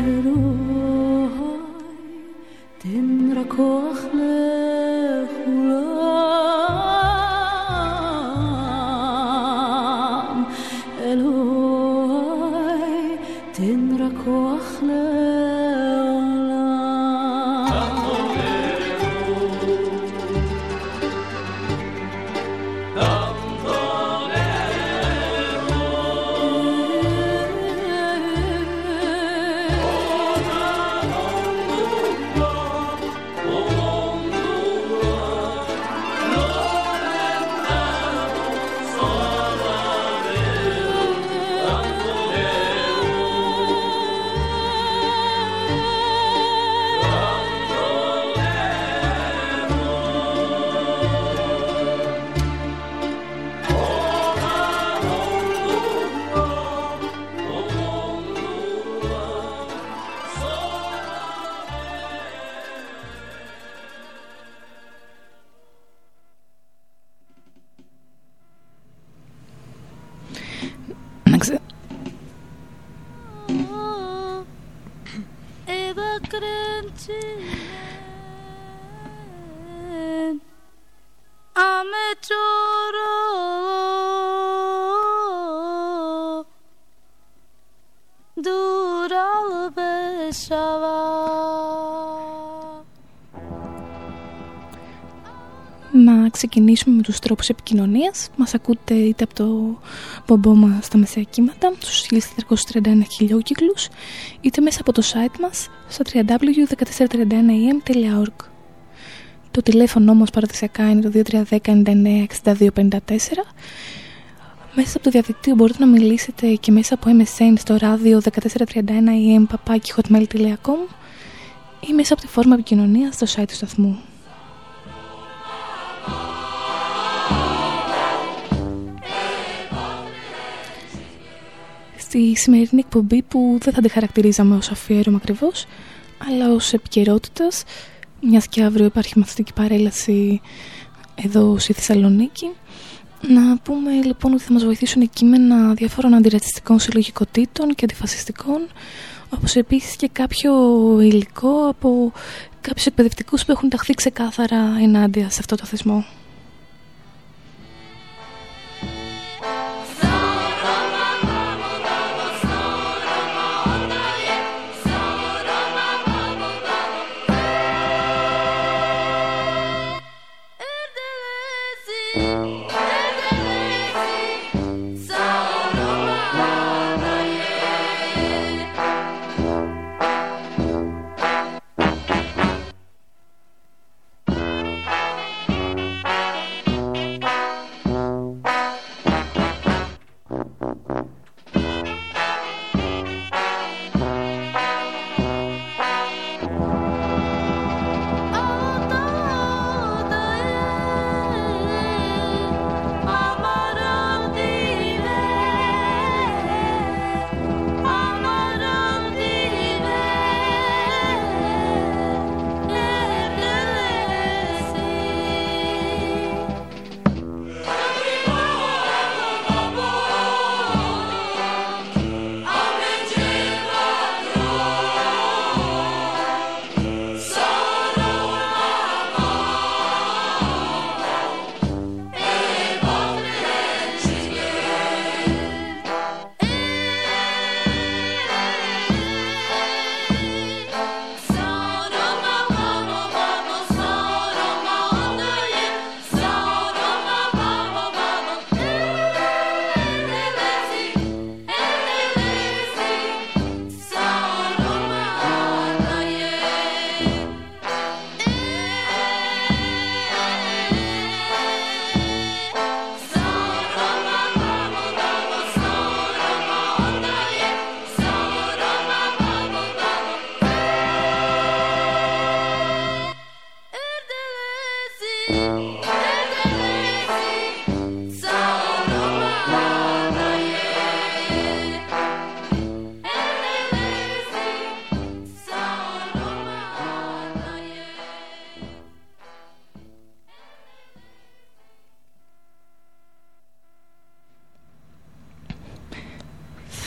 Να ξεκινήσουμε με τους τρόπους επικοινωνίας. Μας ακούτε είτε από το μπομπό μας στα μεσαία κύματα, στους 1431 χιλιόκυκλους, είτε μέσα από το site μας στο www.1431am.org. Το τηλέφωνο μας παραδοσιακά είναι το 2310 99 62 54. Μέσα από το διαδικτύο μπορείτε να μιλήσετε και μέσα από MSN στο ράδιο 1431am@hotmail.com ή μέσα από τη φόρμα επικοινωνίας στο site του σταθμού. Στη σημερινή εκπομπή, που δεν θα τη χαρακτηρίζαμε ως αφιέρωμα ακριβώς, αλλά ως επικαιρότητας, μιας και αύριο υπάρχει μαθητική παρέλαση εδώ στη Θεσσαλονίκη, να πούμε λοιπόν ότι θα μας βοηθήσουν κείμενα διαφόρων αντιρατσιστικών συλλογικοτήτων και αντιφασιστικών, όπως επίσης και κάποιο υλικό από κάποιους εκπαιδευτικούς που έχουν ταχθεί ξεκάθαρα ενάντια σε αυτό το θεσμό.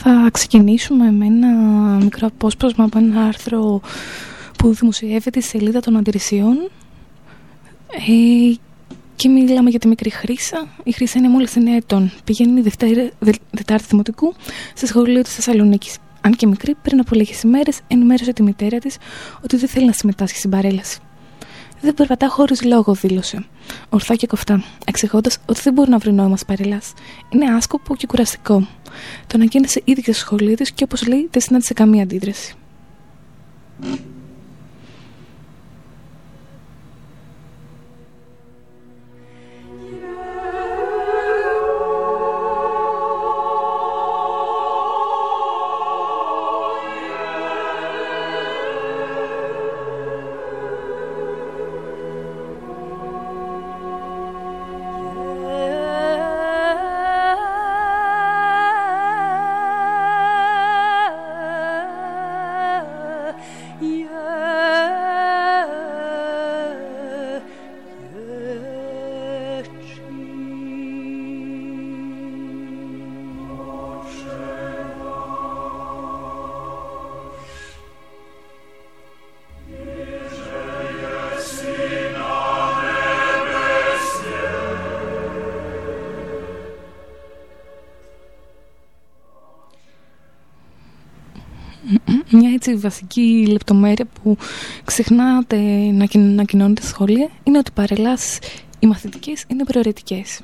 Θα ξεκινήσουμε με ένα μικρό απόσπασμα από ένα άρθρο που δημοσιεύεται στη σελίδα των Αντιρρησιών και μιλάμε για τη μικρή Χρύσα. Η Χρύσα είναι μόλις 9 ετών. Πηγαίνει Δετάρτη Δημοτικού σε σχολείο της Θεσσαλονίκης. Αν και μικρή, πριν από λίγες ημέρες ενημέρωσε τη μητέρα της ότι δεν θέλει να συμμετάσχει στην παρέλαση. Δεν περπατά χωρίς λόγο, δήλωσε. Ορθά και κοφτά, εξηγώντας ότι δεν μπορεί να βρει νόημα στις παρελάσεις. Είναι άσκοπο και κουραστικό. Το ανακοίνωσε ήδη και στο σχολείο της και, όπως λέει, δεν συνάντησε καμία αντίδραση. Μια έτσι βασική λεπτομέρεια που ξεχνάτε να ανακοινώνετε στα σχολεία είναι ότι οι παρελάσεις οι μαθητικές είναι προαιρετικές.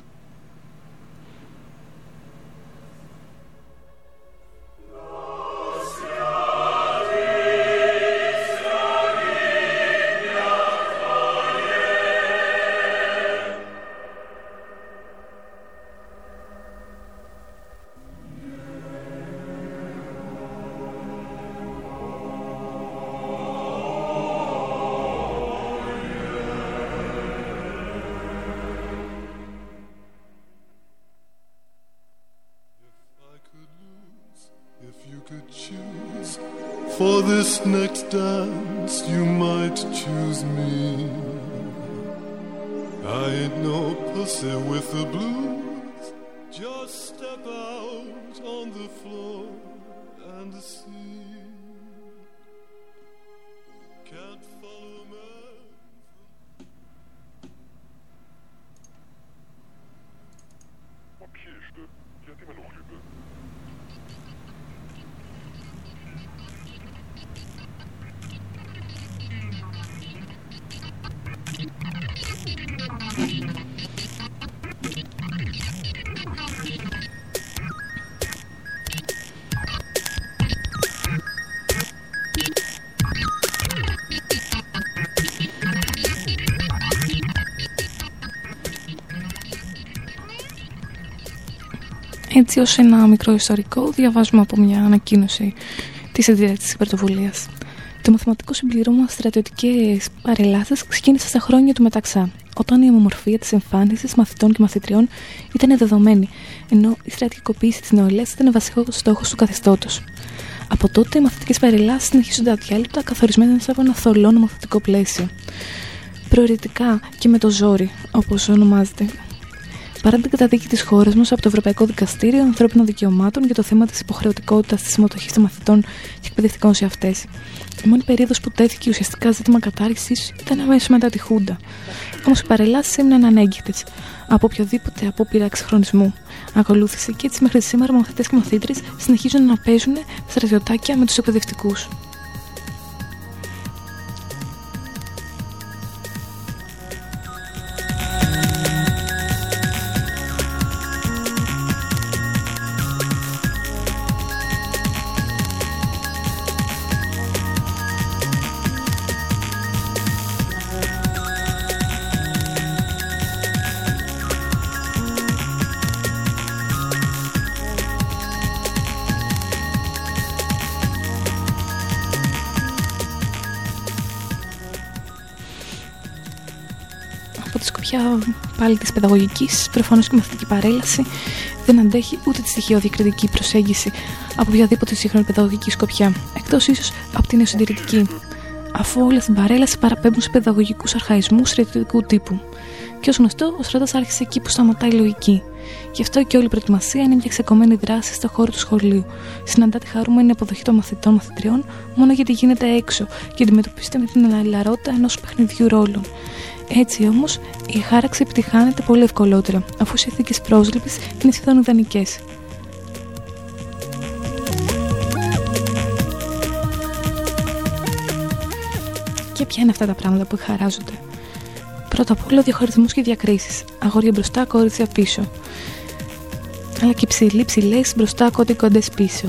For this next dance you might choose me. I ain't no pussy with the blues. Just step out on the floor and see. Can't follow me. Ποιοι είστε, γιατί με ενοχλείτε? Έτσι, ως ένα μικρό ιστορικό, διαβάζουμε από μια ανακοίνωση της Αντιρρησίας Πρωτοβουλίας. Το μαθηματικό συμπλήρωμα στρατιωτικές παρελάσεις ξεκίνησε στα χρόνια του Μεταξά, όταν η ομομορφία της εμφάνισης μαθητών και μαθητριών ήταν δεδομένη, ενώ η στρατιωτικοποίηση της νεολαίας ήταν βασικός στόχος του καθεστώτος. Από τότε, οι μαθητικές παρελάσεις συνεχίζονται αδιάλειπτα, καθορισμένες από ένα θολό νομοθετικό πλαίσιο. Προαιρετικά και με το ζόρι, όπως ονομάζεται. Παρά την καταδίκη της χώρας μας από το Ευρωπαϊκό Δικαστήριο Ανθρώπινων Δικαιωμάτων για το θέμα της υποχρεωτικότητας της συμμετοχής των μαθητών και εκπαιδευτικών σε αυτές. Η μόνη περίοδος που τέθηκε ουσιαστικά ζήτημα κατάργησης ήταν αμέσως μετά τη Χούντα. Όμως οι παρελάσεις έμειναν ανέγκυχτες από οποιοδήποτε απόπειρα εξυγχρονισμού. Ακολούθησε και έτσι μέχρι σήμερα μαθητές και μαθήτρες συνεχίζουν να παίζουν στρατιωτάκια με τους εκπαιδευτικούς. Πάλι της παιδαγωγικής, προφανώς και η μαθητική παρέλαση δεν αντέχει ούτε τη στοιχείο διακριτική προσέγγιση από οποιαδήποτε σύγχρονη παιδαγωγική σκοπιά, εκτός ίσως από την νεοσυντηρητική, αφού όλα στην παρέλαση παραπέμπουν σε παιδαγωγικούς αρχαϊσμούς στρατιωτικού τύπου. Και ως γνωστό, ο στρατός άρχισε εκεί που σταματάει η λογική. Γι' αυτό και όλη η προετοιμασία είναι μια ξεκομμένη δράση στον χώρο του σχολείου. Συναντάτε χαρούμενη αποδοχή των μαθητών μαθητριών μόνο γιατί γίνεται έξω και αντιμετωπίζετε με την αλληλαρότητα ενός παιχνιδιού ρόλων. Έτσι όμως, η χάραξη επιτυχάνεται πολύ ευκολότερα, αφού οι συνθήκες πρόσληψης είναι σχεδόν ιδανικές. Και ποια είναι αυτά τα πράγματα που χαράζονται? Πρώτα απ' όλα, ο διαχωρισμός και οι διακρίσεις. Αγόρια μπροστά, κορίτσια πίσω. Αλλά και ψηλές μπροστά, κοντές πίσω.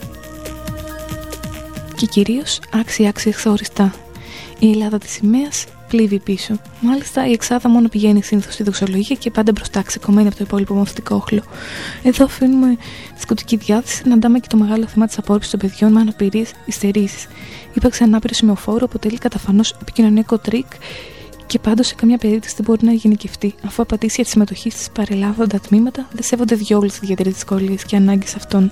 Και κυρίως άξιοι χωριστά. Η Ελλάδα της σημαίας πλύβει πίσω. Μάλιστα, η εξάδα μόνο πηγαίνει συνήθως στη δοξολογία και πάντα μπροστά, ξεκομμένη από το υπόλοιπο μαθητικό όχλο. Εδώ αφήνουμε τη σκοτική διάθεση, συναντάμε και το μεγάλο θέμα της απόρριψης των παιδιών με αναπηρίες, υστερήσεις. Η ύπαρξη ανάπηρο σημεοφόρου αποτελεί καταφανώς επικοινωνιακό τρίκ και πάντως σε καμιά περίπτωση δεν μπορεί να γενικευτεί, αφού απαντήσει για τη συμμετοχή στις παρελάβοντα τμήματα δεν σέβονται διόλου τις ιδιαίτερες δυσκολίες και ανάγκες αυτών.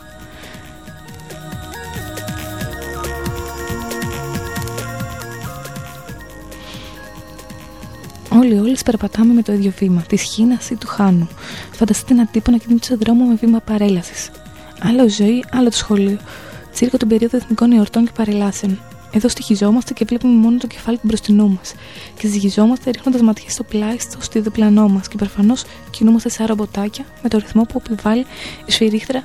Όλοι περπατάμε με το ίδιο βήμα, τη Χίνας ή του Χάνου. Φανταστείτε έναν τύπο να κινείται στον δρόμο με βήμα παρέλασης. Άλλο ζωή, άλλο το σχολείο. Τσίρκο την περίοδο εθνικών εορτών και παρελάσεων. Εδώ στοιχιζόμαστε και βλέπουμε μόνο το κεφάλι του μπροστινού μας. Και ζυγιζόμαστε ρίχνοντας ματιές στο πλάι στο διπλανό μας. Και προφανώς κινούμαστε σαν ρομποτάκια με το ρυθμό που επιβάλλει η σφυρίχτρα.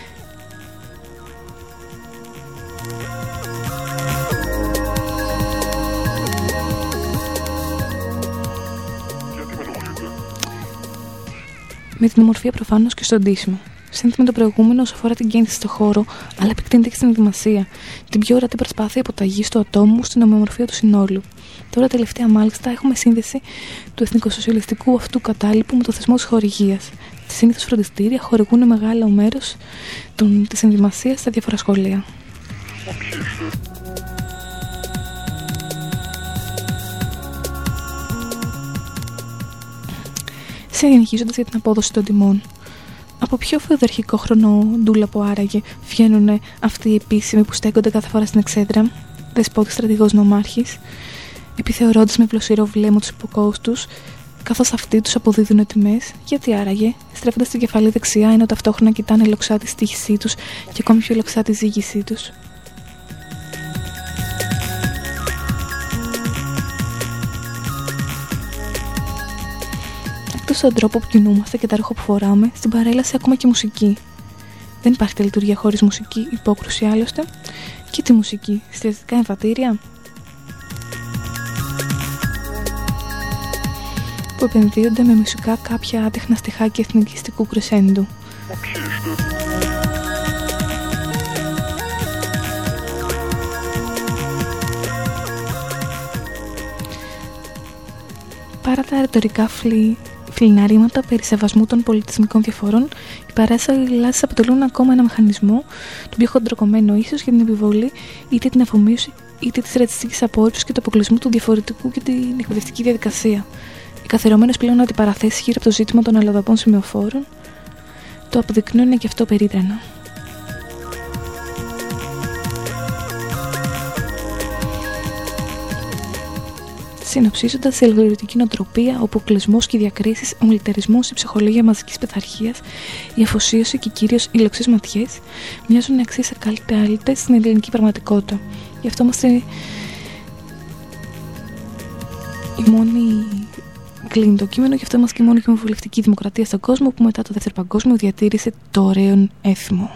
Με την ομορφία προφανώς και στον ντύσιμο. Σύνθημα το προηγούμενο όσο αφορά την κίνηση στο χώρο, αλλά επεκτείνεται και στην ενδυμασία. Την πιο ορατή προσπάθεια αποταγής του ατόμου στην ομοιομορφία του συνόλου. Τώρα, τελευταία μάλιστα, έχουμε σύνδεση του εθνικοσοσιαλιστικού αυτού κατάλοιπου με το θεσμό της χορηγίας. Συνήθως φροντιστήρια χορηγούν μεγάλο μέρος της ενδυμασίας στα διάφορα σχολεία. Συνεχίζοντας για την απόδοση των τιμών. Από ποιο φεουδαρχικό χρονοτούλαπο άραγε βγαίνουν αυτοί οι επίσημοι που στέκονται κάθε φορά στην εξέδρα, δεσπότης στρατηγός νομάρχης, επιθεωρώντας με βλοσιρό βλέμμα τους υποκόους τους, καθώς αυτοί τους αποδίδουν τιμές? Γιατί άραγε, στρέφοντας την κεφαλή δεξιά, ενώ ταυτόχρονα κοιτάνε λοξά τη στοίχησή τους και ακόμη πιο λοξά τη ζήγησή τους? Στον τρόπο που κινούμαστε και τα ρούχα που φοράμε, στην παρέλαση ακόμα και μουσική. Δεν υπάρχει λειτουργία χωρίς μουσική, υπόκρουση άλλωστε. Και τη μουσική, στρατιωτικά εμβατήρια που επενδύονται με μουσικά κάποια άτεχνα στιχάκια εθνικιστικού κρεσέντου. Παρά τα ρητορικά φιλιναρήματα περί σεβασμού των πολιτισμικών διαφορών, οι παράστασεις αποτελούν ακόμα ένα μηχανισμό, τον πιο χοντροκομμένο ίσως, για την επιβολή είτε την αφομοίωση είτε τη ρατσιστική απόρριψη και του αποκλεισμού του διαφορετικού και την εκπαιδευτική διαδικασία. Οι καθιερωμένες πλέον αντιπαραθέσεις γύρω από το ζήτημα των αλλοδαπών σημεοφόρων το αποδεικνύουν και αυτό περίτρανα. Συνοψίζοντας, η ελγοριωτική νοοτροπία, ο αποκλεισμός και οι διακρίσεις, ο μιλιταρισμός, η ψυχολογία μαζικής πειθαρχίας, η αφοσίωση και κυρίως οι λοξές ματιές μοιάζουν εξής ακαλυτάλητες στην ελληνική πραγματικότητα. Γι' αυτό είμαστε η μόνη. Κλείνει το κείμενο, γι' αυτό είμαστε και η μόνη κοινοβουλευτική δημοκρατία στον κόσμο που μετά το Δεύτερο Παγκόσμιο διατήρησε το ωραίο έθιμο.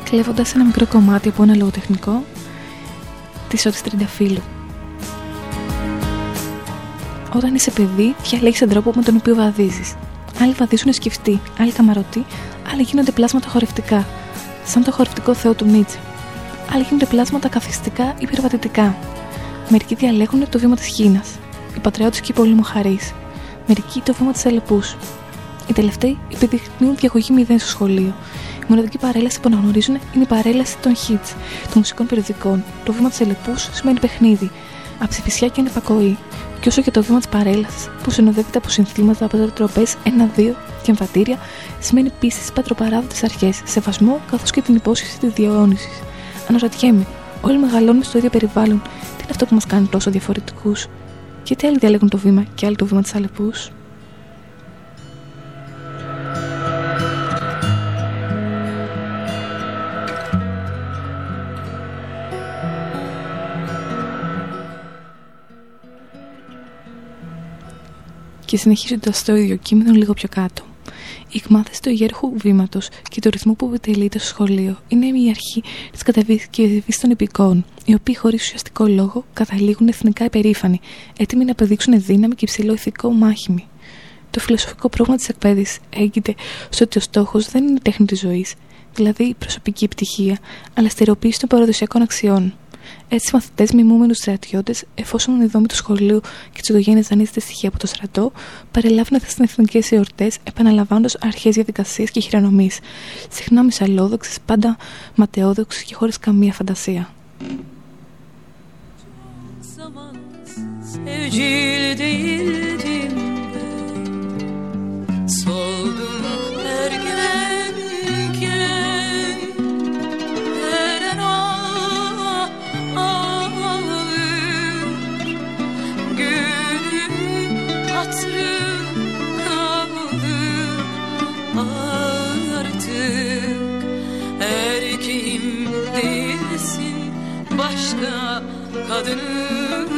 κλέβοντας ένα μικρό κομμάτι από ένα λογοτεχνικό της Ότης Τριανταφύλλου. Όταν είσαι παιδί, διαλέγεις τον τρόπο με τον οποίο βαδίζεις. Άλλοι βαδίζουν σκεφτοί, άλλοι καμαρωτοί, άλλοι γίνονται πλάσματα χορευτικά, σαν το χορευτικό θεό του Νίτσε. Άλλοι γίνονται πλάσματα καθιστικά ή περιβατητικά. Μερικοί διαλέγουν το βήμα της Χίνας, οι πατριώτες και οι πολεμοχαρείς. Μερικοί το βήμα της Αλεπούς. Οι τελευταίοι επιδεικνύουν διαγωγή 0 στο σχολείο. Η μοναδική παρέλαση που αναγνωρίζουν είναι η παρέλαση των hits, των μουσικών περιοδικών. Το βήμα της Αλεπούς σημαίνει παιχνίδι, αψηφισιά και ανυπακοή. Και όσο και το βήμα της παρέλασης, που συνοδεύεται από συνθήματα, πατροτροπές, 1-2 και εμβατήρια, σημαίνει πίστη στις πατροπαράδοτες αρχές, σεβασμό καθώς και την υπόσχεση της διαιώνισης. Αναρωτιέμαι, όλοι μεγαλώνουμε στο ίδιο περιβάλλον. Τι είναι αυτό που μας κάνει τόσο διαφορετικούς? Γιατί άλλοι διαλέγουν το βήμα και άλλοι το βήμα της Αλεπούς? Και συνεχίζοντας το ίδιο κείμενο λίγο πιο κάτω. Η εκμάθηση του ιέρχου βήματος και του ρυθμού που επιτελείται στο σχολείο είναι η αρχή της κατασκευής των υπηκόων, οι οποίοι χωρίς ουσιαστικό λόγο καταλήγουν εθνικά υπερήφανοι, έτοιμοι να αποδείξουν δύναμη και υψηλό ηθικό μάχημη. Το φιλοσοφικό πρόβλημα της εκπαίδευσης έγκυται στο ότι ο στόχος δεν είναι η τέχνη της ζωής, δηλαδή η προσωπική επιτυχία, αλλά η στερεοποίηση των παραδοσιακών αξιών. Έτσι, οι μαθητές μιμούμενους στρατιώτες, εφόσον η δόμη του σχολείου και της οικογένειας δανείζεται στοιχεία από το στρατό, παρελάβουν αυτές τις εθνικές εορτές, επαναλαμβάνοντας αρχαίες διαδικασίες και χειρονομίες, συχνά μυσαλλόδοξες, πάντα ματαιόδοξες και χωρίς καμία φαντασία. Başka kadının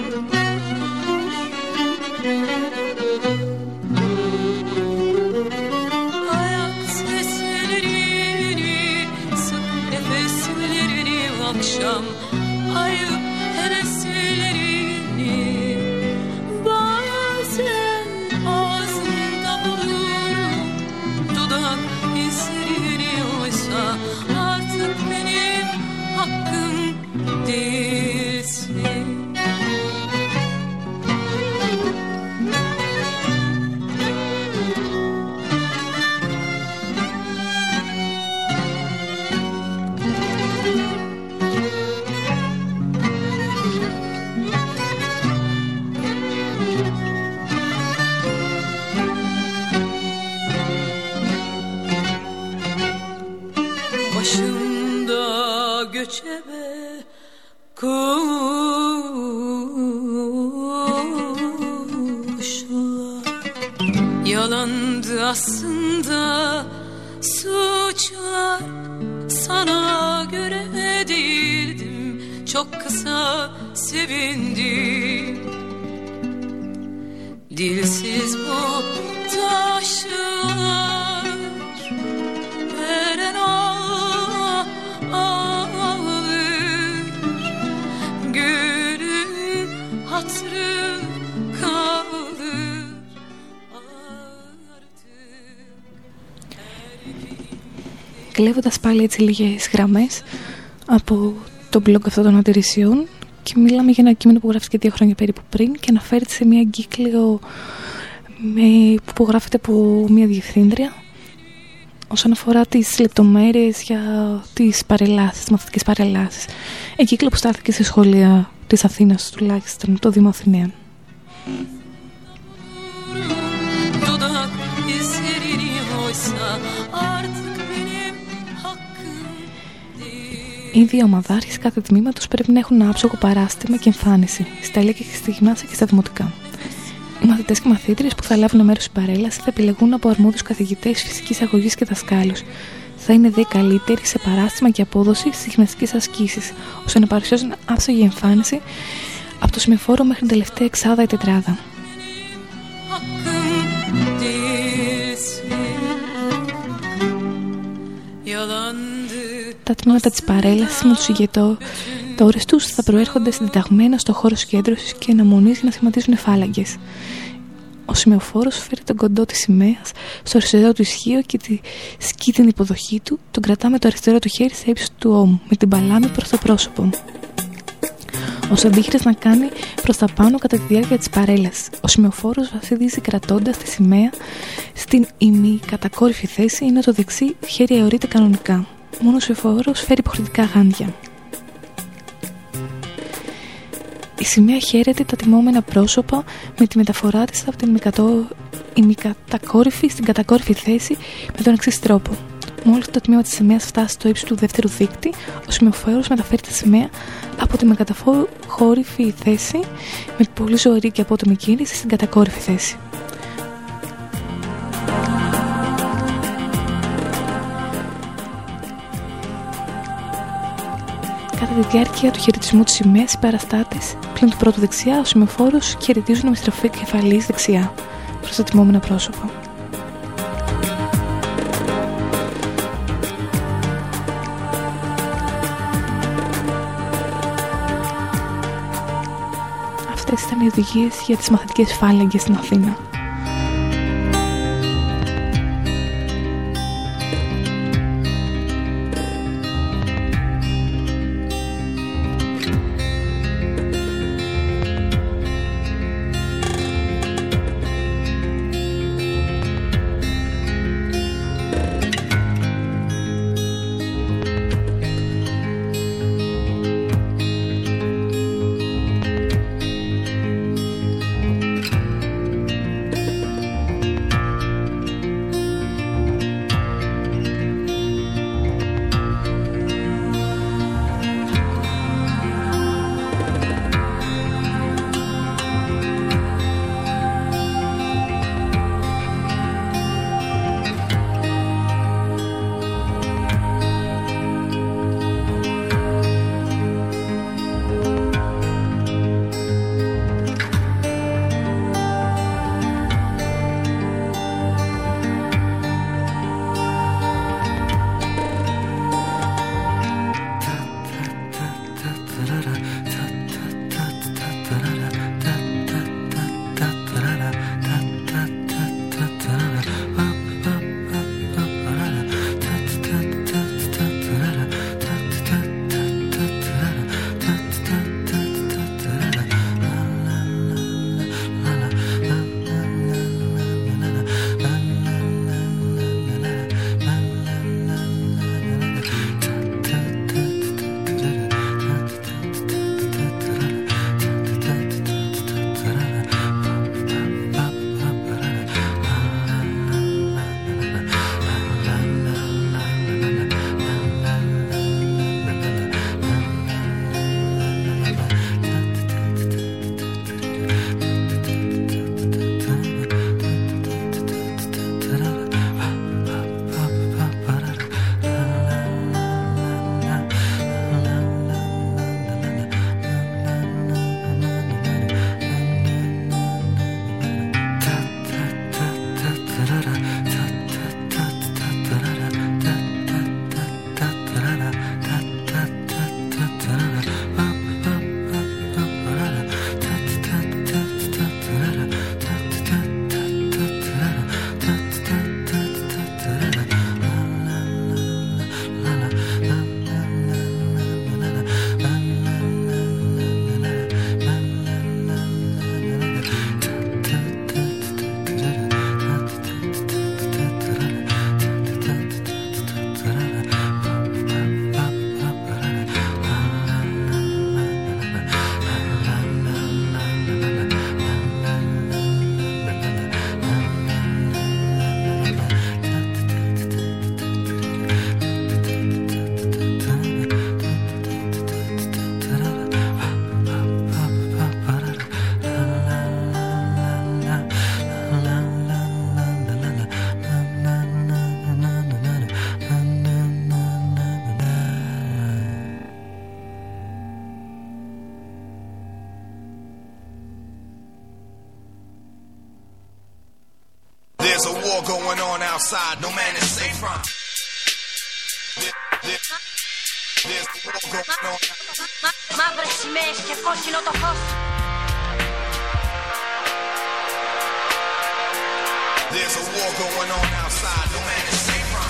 ayak seslerini, sık nefeslerini, akşam ayıp heveslerini bazen ağzımda bulurum, dudak izlerini, oysa artık benim hakkım değilsin. Başımda göçebe kuşlar, yalandı aslında suçlar, sana göre değildim, çok kısa sevindim. Dilsiz bu taşlar veren ağır, gülün hatırı kalır artık. Κλέβοντας πάλι έτσι λίγες γραμμές από το blog αυτό των αντιρρησιών, και μιλάμε για ένα κείμενο που γράφτηκε 2 χρόνια περίπου πριν και αναφέρεται σε μια εγκύκλιο που γράφεται από μια διευθύντρια όσον αφορά τις λεπτομέρειες για τις παρελάσεις, τις μαθητικές παρελάσεις. Εγκύκλιο που στάθηκε στη σχολεία της Αθήνας, τουλάχιστον το Δήμο Αθηναίων. Οι δύο ομαδάρχες κάθε τμήματος πρέπει να έχουν άψογο παράστημα και εμφάνιση στα ηλίκια και στη γυμνάσια και στα δημοτικά. Οι μαθητές και μαθήτριες που θα λάβουν μέρος στην παρέλαση θα επιλεγούν από αρμόδιους καθηγητές φυσικής αγωγής και δασκάλους. Θα είναι δε καλύτεροι σε παράστημα και απόδοση στις γυμναστικές ασκήσεις, ώστε να παρουσιάζουν άψογη εμφάνιση από το σημειοφόρο μέχρι την τελευταία εξάδα ή τετράδα. τα τμήματα της παρέλασης με τους ηγετόρες τους θα προέρχονται συντεταγμένα στο χώρο συγκέντρωσης και αναμονής για να σχηματίζουν φάλαγγες. Ο σημεοφόρος φέρει τον κοντό της σημαίας στο αριστερό του ισχύο και τη σκίτινη υποδοχή του τον κρατά με το αριστερό του χέρι σε ύψος του ώμου, με την παλάμη προς το πρόσωπο. Ο αντίχειρας να κάνει προς τα πάνω κατά τη διάρκεια της παρέλασης. Ο σημεοφόρος βασιλίζει κρατώντας τη σημαία στην ημικατακόρυφη θέση, ενώ το δεξί χέρι αιωρείται κανονικά. Μόνο ο σημεοφόρος φέρει υποχρεωτικά γάντια. Η σημαία χαίρεται τα τιμώμενα πρόσωπα με τη μεταφορά της από την ημικατακόρυφη στην κατακόρυφη θέση με τον εξής τρόπο. Μόλις το τμήμα της σημαίας φτάσει στο ύψος του δεύτερου δείκτη, ο σημεοφόρος μεταφέρει τη σημαία από την κατακόρυφη θέση με πολύ ζωηρή και απότομη κίνηση στην κατακόρυφη θέση. Κατά τη διάρκεια του χαιρετισμού της σημαίας, οι παραστάτες πλην του πρώτου δεξιά, ο σημεοφόρος χαιρετίζουν με στροφή κεφαλής δεξιά προς τα τιμώμενα πρόσωπα. Αυτές ήταν οι οδηγίες για τις μαθητικές φάλαγγες στην Αθήνα. There's a war going on outside, no man is safe from. Μαύρες σημαίες και κόκκινο το φως. There's a war going on outside, no man is safe from.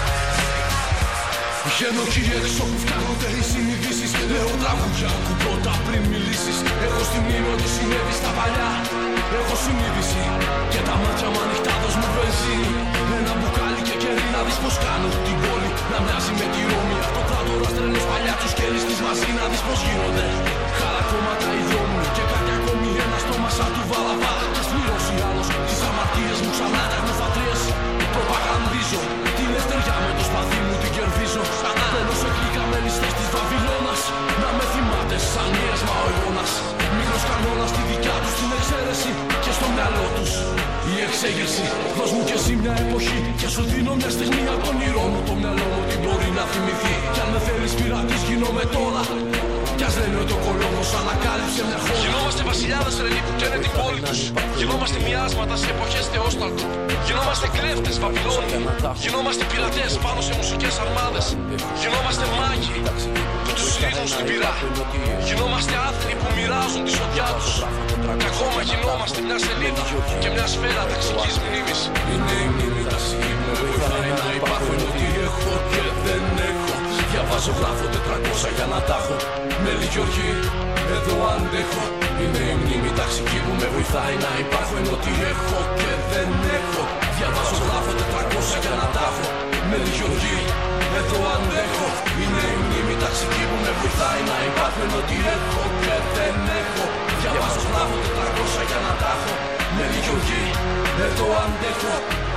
Βγαίνω εκεί έξω που φτάνονται οι συνειδήσεις. Λέω τραγούδια, ακού πρώτα πριν μιλήσεις. Έχω στη μνήμη ό,τι συνέβη στα παλιά. Έχω συνείδηση και τα μάτια μου ανοιχτά, δώσ' μου βενζίνη. Ένα μπουκάλι και κερί να δεις πως κάνω την πόλη να μοιάζει με τη Ρώμη. Αυτοκράτορας τρελός παλιά τους και ρίσκεις μαζί να δεις πως γίνονται χαρακόμματα οι δρόμοι. Και κάτι ακόμη ένα στόμα σαν του Βαλαβά. Κι ας πληρώσει άλλος τις αμαρτίες μου ξανά τεχνοφατρίες. Προπαγανδίζω τη λευτεριά με το σπαθί μου την κερδίζω. Μπαίνω σε κλικαμένες θέσεις της Βαβυλώνας. Να με θυμάται σαν μοίρασμα ο αιώνας. Μικρός κανόνας στη δικιά τους την εξαίρεση. Και στο μυαλό τους η εξέγερση. Δώσ' μου κι εσύ μια εποχή και σου δίνω μια στιγμή από τον όνειρό μου. Το μυαλό μου τι μπορεί να θυμηθεί. Κι αν με θέλεις πειρατής γίνομαι τώρα. Κι ας λένε ότι ο κολόγος ανακάλυψε μια χώρα. Γινόμαστε βασιλιάδες ρελί που καίνε την πόλη τους. Γινόμαστε μοιάσματα σε εποχές θεόσταλτου. Γινόμαστε κλέφτες Βαβυλώνοι. Γινόμαστε πειρατές πάνω σε μουσικές αρμάδες. Γινόμαστε μάγοι που τους ρίχνουν στην πυρά. Γινόμαστε άθλοι που μοιράζουν τη σωτιά τους. Και ακόμα γινόμαστε μια σελίδα και μια σφαίρα ταξικής μνήμης. Είναι η μνήμη ταξική που με βοηθάει να υπάρχω. Είναι ότι έχω και δεν έχω. Διαβάζω, γράφω 400 για να τα έχω. Με λιγιοργή, εδώ αντέχω. Είναι η μνήμη ταξική που με βοηθάει να υπάρχω. Είναι ότι έχω και δεν έχω. Διαβάζω, γράφω 400 για να τα έχω. Με λιγιοργή, εδώ αντέχω. Είναι η μνήμη ταξική που με βοηθάει να υπάρχω. Είναι ότι έχω και δεν έχω. Διαβάζω, γράφω 400 για να τα έχω. Με λιγιοργή, εδώ αντέχω.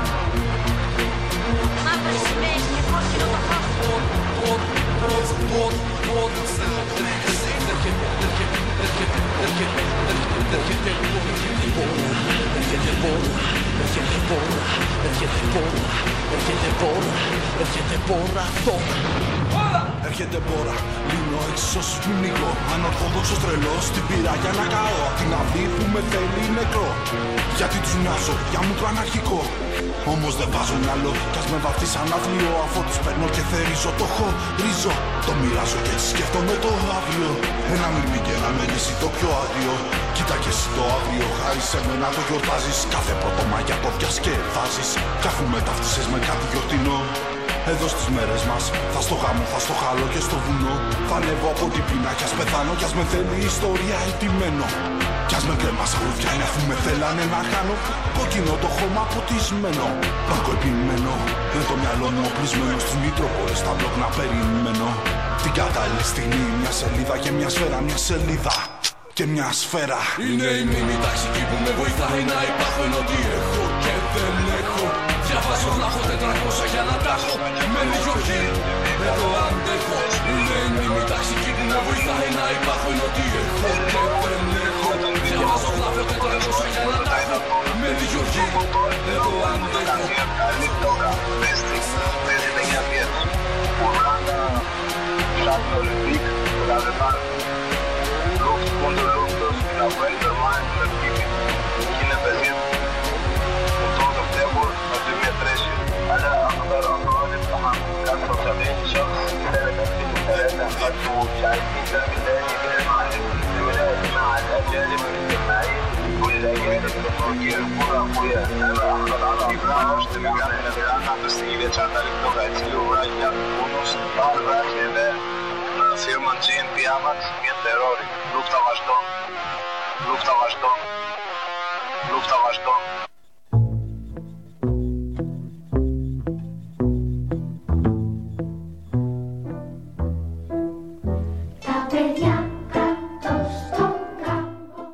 Μαύρες σημαίες και κόκκινο το φως. Έρχεται πόρα, λύνω έξω σου πνίγω. Ανορθόδοξος τρελός στην πύρα για να καώ. Απ' την αυλή που με θέλει νεκρό. Γιατί τους μοιάζω, για μου το αναρχικό. Όμως δεν βάζω μυαλό. Κι ας με βαφτείς αναβλίο. Αφού τους παίρνω και θερίζω το χωρίζω. Το μοιράζω και έτσι σκέφτομαι το αύριο. Ένα μυρμί και ένα μερίσι το πιο άδειο. Κοίτα και εσύ το αύριο. Χάρη σε μένα το γιορτάζεις. Κάθε πρώτο Μάγια το διασκεδάζεις. Κι αφού με ταυτίσες με κάτι γιορτινό. Εδώ στις μέρες μας θα στο γάμο, θα στο χάλο και στο βουνό. Θα ανέβω από την πείνα κι ας πεθάνω. Κι ας με θέλει η ιστορία ηττημένο. Κι ας με κρέμα σαν ρούδια είναι αφού με θέλανε να χάνω. Κόκκινο το χώμα ποτισμένο. Μπλοκο επιμένω. Με το μυαλό μου οπλισμένο στις Μητρόπολες στα μπλοκ να περιμένω. Την κατάλληλη στιγμή μια σελίδα και μια σφαίρα. Μια σελίδα και μια σφαίρα. Είναι η μνήμη ταξική που με βοηθάει να υπάρχω. Είναι ότι έχω και δεν έχω. Διαβάζω, γράφω 400 για να τα έχω. Με λιγοργή, εδώ αντέχω. Είναι η μνήμη ταξική που με βοηθάει να υπάρχω. Είναι ότι έχω και δεν έχω. Διαβάζω, γράφω 400 για να τα έχω. Με λιγοργή, εδώ αντέχω. Firman GNP Amax mit Terrori. Luftavaston. Τα παιδιά κάτω στον κάμπο.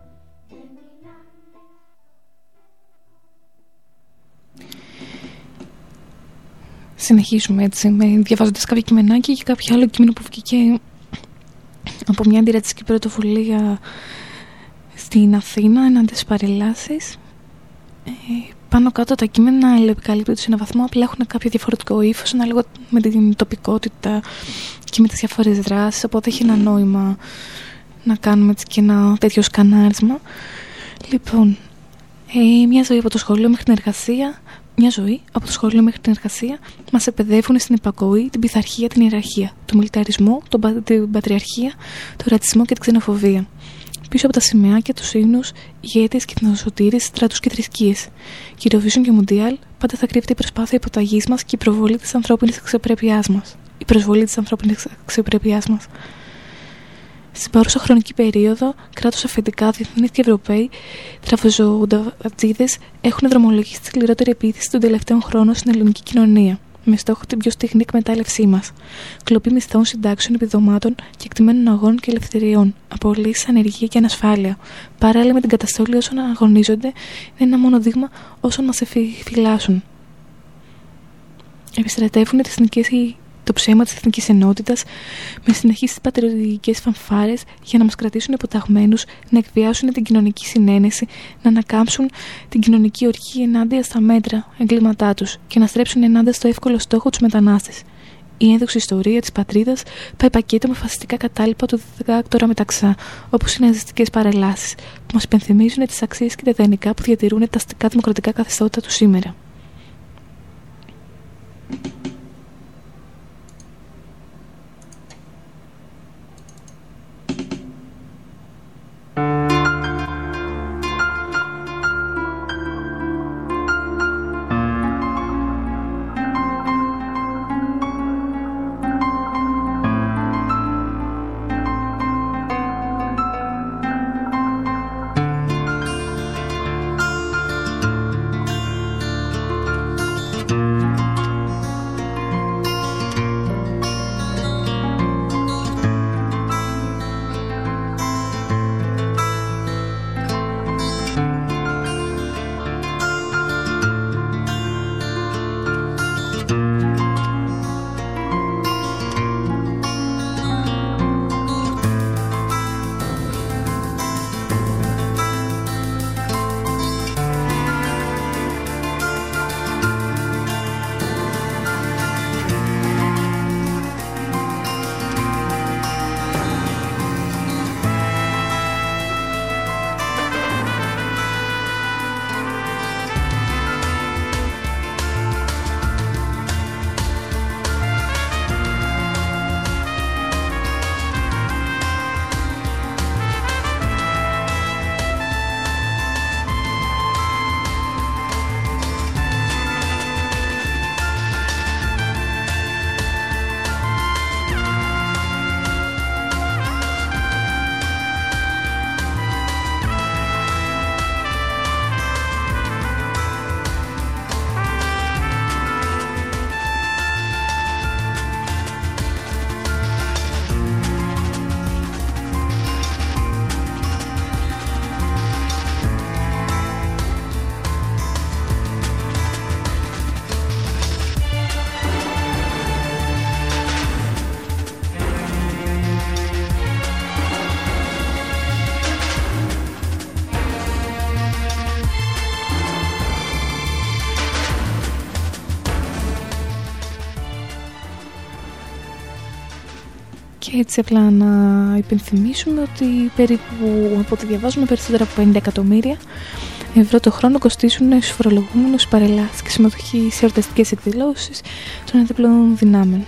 Συνεχίσουμε έτσι διαβάζοντας κάποια κειμενάκια και κάποιο άλλο κείμενο που βγήκε από μια αντιρατσιστική πρωτοβουλία στην Αθήνα ενάντια στις παρελάσεις. Πάνω κάτω τα κείμενα αλληλοεπικαλύπτονται σε έναν βαθμό, απλά έχουν κάποιο διαφορετικό ύφος ανάλογα με την τοπικότητα και με τις διάφορες δράσεις, οπότε έχει ένα νόημα να κάνουμε έτσι και ένα τέτοιο σκανάρισμα. Λοιπόν, μια ζωή από το σχολείο μέχρι την εργασία, Μια ζωή, από το σχολείο μέχρι την εργασία, μας εκπαιδεύουν στην υπακοή, την πειθαρχία, την ιεραρχία, τον μιλιταρισμό, την πατριαρχία, τον ρατσισμό και την ξενοφοβία. Πίσω από τα σημαίακια, τους ύμνους, ηγέτες και εθνοσωτήρες, στρατούς και θρησκείες. Και η Eurovision και ο Μουντιάλ πάντα θα κρύβεται η προσπάθεια υποταγής μας και η προβολή της ανθρώπινης αξιοπρέπειάς μας. Στην παρούσα χρονική περίοδο, κράτος αφεντικά, διεθνείς και Ευρωπαίοι τραπεζουτατζίδες έχουν δρομολογήσει τη σκληρότερη επίθεση των τελευταίων χρόνων στην ελληνική κοινωνία, με στόχο την πιο στιχνή εκμετάλλευσή μας. Κλοπή μισθών, συντάξεων, επιδομάτων και εκτιμένων αγώνων και ελευθεριών, απολύσεις, ανεργία και ανασφάλεια. Παράλληλα με την καταστολή όσων αγωνίζονται, είναι ένα μόνο δείγμα όσων μας εφυλάσσουν. Επιστρατεύουν το ψέμα της εθνικής ενότητας με συνεχείς πατριωτικές φανφάρες για να μας κρατήσουν υποταγμένους, να εκβιάσουν την κοινωνική συνένεση, να ανακάμψουν την κοινωνική οργή ενάντια στα μέτρα εγκλήματά τους και να στρέψουν ενάντια στο εύκολο στόχο τους μετανάστες. Η ένδοξη ιστορία της πατρίδας πάει πακέτο με φασιστικά κατάλοιπα του διδάκτορα μεταξά, όπως οι ναζιστικές παρελάσεις, που μας υπενθυμίζουν τις αξίες και τα ιδανικά που διατηρούν τα αστικά δημοκρατικά καθεστώτα του σήμερα. Και έτσι απλά να υπενθυμίσουμε ότι περίπου, από ό,τι διαβάζουμε, περισσότερα από 50 εκατομμύρια ευρώ το χρόνο κοστίζουν στους φορολογούμενους παρελάσεις και συμμετοχή σε εορταστικές εκδηλώσεις των αντιπλών δυνάμεων.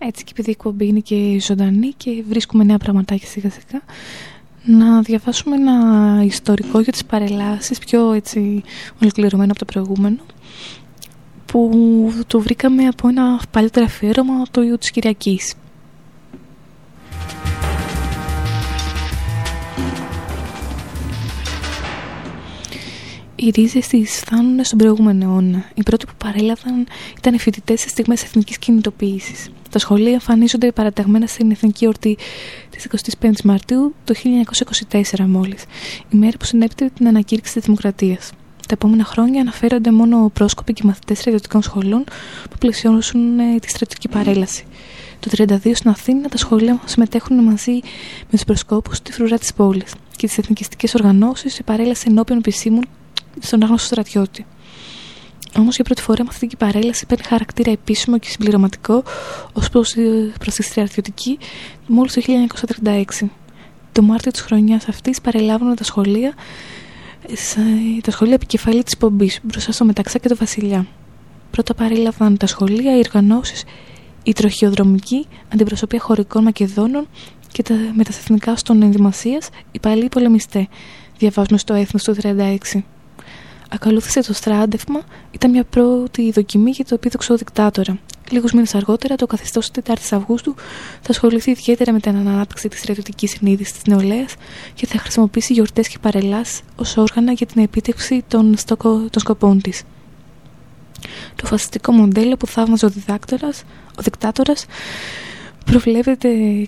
Έτσι, και επειδή η εκπομπή είναι και ζωντανή και βρίσκουμε νέα πραγματάκια σιγά σιγά, να διαβάσουμε ένα ιστορικό για τις παρελάσεις, πιο έτσι ολοκληρωμένο από το προηγούμενο, που το βρήκαμε από ένα παλιότερο αφιέρωμα του της Κυριακής. Οι ρίζες της φτάνουν στον προηγούμενο αιώνα. Οι πρώτοι που παρέλαβαν ήταν οι φοιτητές σε στιγμές εθνικής κινητοποίησης. Τα σχολεία εμφανίζονται παραταγμένα στην εθνική εορτή της 25ης Μαρτίου το 1924 μόλις, η μέρα που συνέπειται την ανακήρυξη της Δημοκρατίας. Τα επόμενα χρόνια αναφέρονται μόνο πρόσκοποι και μαθητές στρατιωτικών σχολών που πλαισιώσουν τη στρατιωτική παρέλαση. Το 1932 στην Αθήνα τα σχολεία συμμετέχουν μαζί με τους προσκόπους στη φρουρά της πόλης και τις εθνικιστικές οργανώσεις σε παρέλαση ενώπιον επισήμων στον άγνωστο στρατιώτη. Όμως για πρώτη φορά η μαθητική παρέλαση παίρνει χαρακτήρα επίσημο και συμπληρωματικό ως προς τη στρατιωτική μόλις το 1936. Το Μάρτιο της χρονιάς αυτής παρελάβουν τα σχολεία επικεφαλή της πομπής μπροστά στο Μεταξά και το Βασιλιά. Πρώτα παρέλαβαν τα σχολεία, οι οργανώσεις, η τροχιοδρομική, αντιπροσωπεία χωρικών Μακεδόνων και τα μετασταθμικά στον ενδυμασίας, οι παλιοί πολεμιστέ, διαβάζουμε στο Έθνος του 1936. Ακολούθησε το στράντευμα, ήταν μια πρώτη δοκιμή για το επίδοξο δικτάτορα. Λίγους μήνες αργότερα, το καθεστώς της 4ης Αυγούστου θα ασχοληθεί ιδιαίτερα με την ανάπτυξη της στρατιωτικής συνείδησης της νεολαίας και θα χρησιμοποιήσει γιορτές και παρελάσεις ως όργανα για την επίτευξη των σκοπών της. Το φασιστικό μοντέλο που θαύμαζε ο δικτάτορας προβλέπεται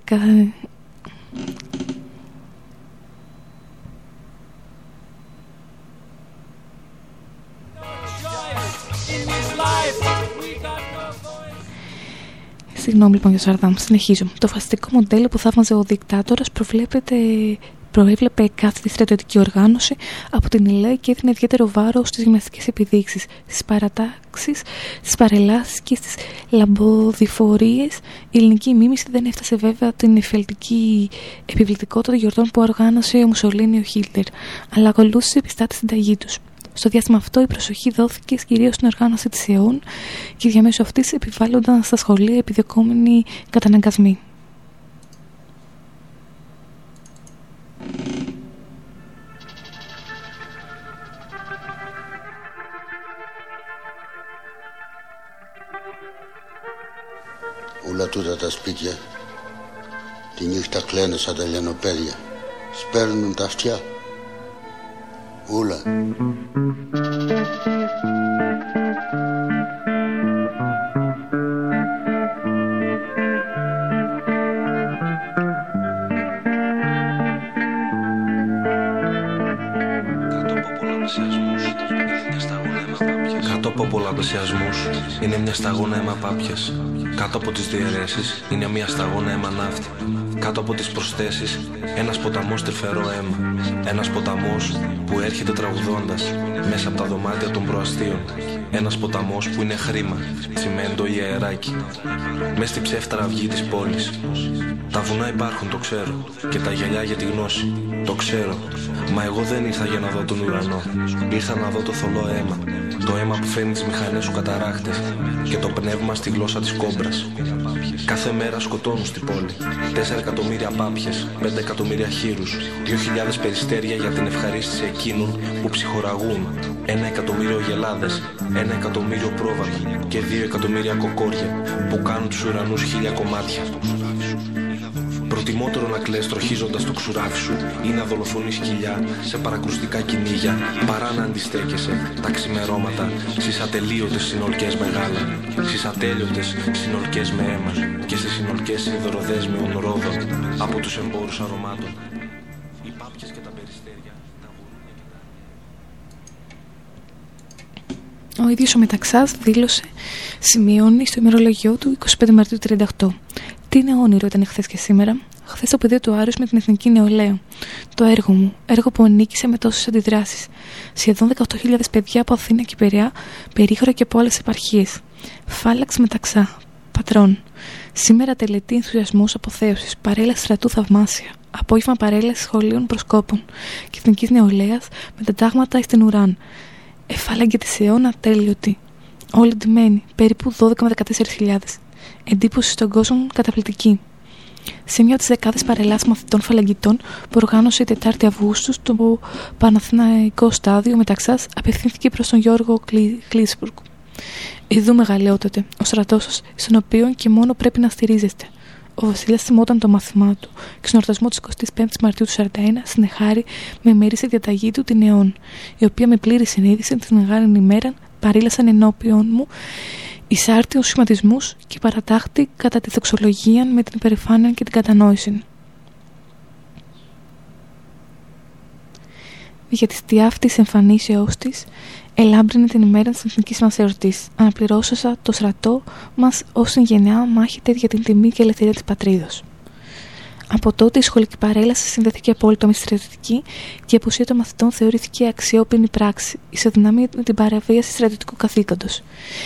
Συγγνώμη λοιπόν για το Σαρδάμ, συνεχίζω. Το φασιστικό μοντέλο που θαύμαζε ο δικτάτορας προέβλεπε κάθε στρατιωτική οργάνωση από την ΕΛΕ και έδινε ιδιαίτερο βάρος στις γυμναστικές επιδείξεις, στις παρατάξεις, στις παρελάσεις και στις λαμποδιφορίες. Η ελληνική μίμηση δεν έφτασε βέβαια την εφιαλτική επιβλητικότητα των γιορτών που οργάνωσε ο Μουσολίνι ο Χίτλερ, αλλά ακολούθησε πιστά τη συνταγή τους. Στο διάστημα αυτό η προσοχή δόθηκε κυρίως στην οργάνωση της ΕΟΝ και διαμέσου αυτής επιβάλλονταν στα σχολεία επιδιωκόμενοι καταναγκασμοί. Όλα τούτα τα σπίτια τη νύχτα κλαίνε σαν τα λιανοπέδια, σπέρνουν τα αυτιά. Ούλα. Κάτω από πολλαπλασιασμούς είναι μια σταγόνα αίμα πάπιας. Κάτω από τις διαιρέσεις είναι μια σταγόνα αίμα ναύτη. Κάτω από τις προσθέσεις ένας ποταμός τρυφερό αίμα. Ένας ποταμός που έρχεται τραγουδώντας μέσα από τα δωμάτια των προαστίων. Ένας ποταμός που είναι χρήμα, τσιμέντο ή αεράκι. Μες στη ψεύτρα αυγή της πόλης. Τα βουνά υπάρχουν, το ξέρω, και τα γυαλιά για τη γνώση, το ξέρω. Μα εγώ δεν ήρθα για να δω τον ουρανό. Ήρθα να δω το θολό αίμα. Το αίμα που φέρνει τις μηχανές σου καταράχτες και το πνεύμα στη γλώσσα της κόμπρας. Κάθε μέρα σκοτώνουν στην πόλη 4 εκατομμύρια πάπιες, 5 εκατομμύρια χείρους, 2.000 περιστέρια για την ευχαρίστηση εκείνων που ψυχοραγούν, 1 εκατομμύριο γελάδες, 1 εκατομμύριο πρόβατα και 2 εκατομμύρια κοκόρια που κάνουν τους ουρανούς 1.000 κομμάτια. Προτιμότερο να κλαις τροχίζοντας το ξουράφι σου ή να δολοφονείς κοιλιά σε παρακρουστικά κυνήγια παρά να αντιστέκεσαι τα ξημερώματα στις ατελείωτες συνολκές με γάλα, στις ατέλειωτες συνολκές με αίμα και στις συνολκές σιδεροδές με ονρόδων από τους εμπόρους αρωμάτων. Οι πάπιες και τα περιστέρια. Ο ίδιος ο Μεταξάς δήλωσε, σημειώνει στο ημερολογιό του 25 Μαρτίου 1938. Τι είναι όνειρο ήταν χθες και σήμερα. Χθες το πεδίο του Άρους με την Εθνική Νεολαία. Το έργο μου, έργο που ανήκησε με τόσες αντιδράσεις. Σχεδόν 18.000 παιδιά από Αθήνα και Πειραιά, περίχωρα και από άλλες επαρχίες. Φάλαξ Μεταξά. Πατρών. Σήμερα τελετή ενθουσιασμός αποθέωσης. Παρέλαση στρατού θαυμάσια. Απόγευμα παρέλαση σχολείων προσκόπων και Εθνικής Νεολαίας με τα τάγματα εις την ουράν. Εφάλαγγε τη αιώνα ατέλειωτη. Όλοι ντυμένοι, περίπου 12 με 14.000. εντύπωση στον κόσμο καταπληκτική. Σε μια από τις δεκάδες παρελάσεις μαθητών φαλαγγιτών που οργάνωσε η 4η Αυγούστου στο Παναθηναϊκό Στάδιο Μεταξάς, απευθύνθηκε προς τον Γιώργο Κλίσπουργκ. Ιδού μεγαλειότατε, ο στρατός σας, στον οποίο και μόνο πρέπει να στηρίζεστε. Ο βασιλιάς θυμόταν το μάθημά του και στον εορτασμό της 25ης Μαρτίου του 1941 συνεχάρη με ημερήσια διαταγή του την αιών, η οποία με πλήρη συνείδηση την μεγάλη ημέρα παρήλασαν ενώπιον μου εισάρτιους σχηματισμούς και παρατάχτη κατά τη δοξολογία με την υπερηφάνεια και την κατανόηση. Για τη τιάφτης εμφανίσεώς της ελάμπρυνε την ημέρα της εθνικής μας εορτής, αναπληρώσασα το στρατό μας ως γενιά μάχεται για την τιμή και ελευθερία της πατρίδος. Από τότε η σχολική παρέλαση συνδέθηκε απόλυτα με τη στρατιωτική και η απουσία των μαθητών θεωρήθηκε αξιόπινη πράξη, ισοδυναμία με την παραβίαση στρατιωτικού καθήκοντος.